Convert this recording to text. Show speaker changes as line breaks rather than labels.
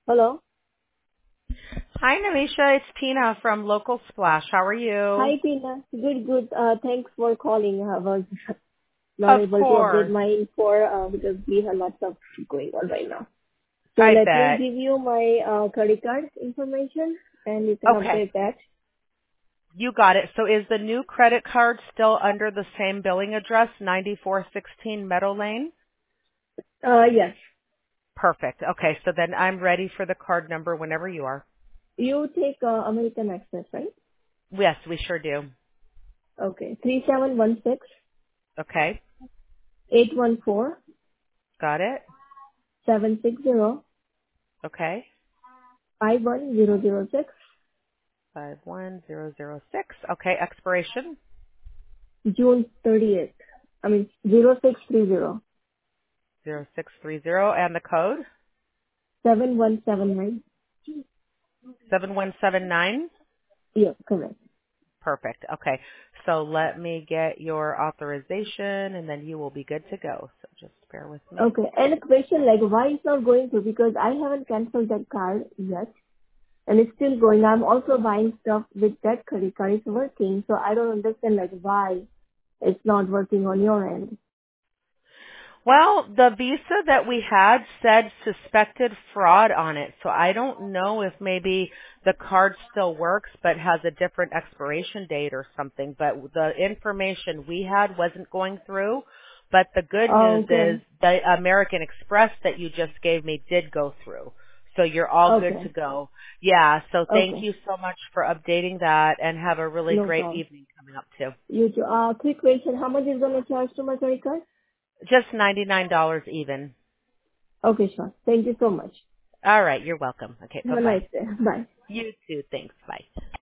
Hello.
Hi, Namisha. It's Tina from Local Splash. How are you?
Hi, Tina. Good, good. Thanks for calling. I was not
Of
able to update
course.
my info because we have lots of going on right now. So
I
let me
bet.
give you my credit card information and you can
Okay.
update that.
You got it. So is the new credit card still under the same billing address, 9416 Meadow Lane?
Yes.
Perfect. Okay. So then I'm ready for the card number whenever you are.
You take American Express, right?
Yes, we sure do.
Okay. 3716
Okay.
814
Got it.
760
Okay.
51006
51006. Okay. Expiration
June 30th. I mean 0630
0630. And the code
7179.
7179.
Yeah, correct.
Perfect. Okay. So let me get your authorization and then you will be good to go. So just bear with me.
Okay. And a question like why it's not going through? Because I haven't canceled that card yet and it's still going. I'm also buying stuff with that credit card. It's working. So I don't understand like why it's not working on your end.
Well, the visa that we had said suspected fraud on it. So I don't know if maybe the card still works but has a different expiration date or something. But the information we had wasn't going through. But the good news
Okay.
is the American Express that you just gave me did go through. So you're all good to
Okay.
go. Yeah, so thank
Okay.
you so much for updating that and have a really
No
great
problem.
evening coming up too.
You too. Quick question. How much is going to charge to my credit card?
Just $99 even.
Okay, sure. Thank you so much.
All right, you're welcome. Okay,
Have a
bye-bye.
nice day. Bye.
You too. Thanks. Bye.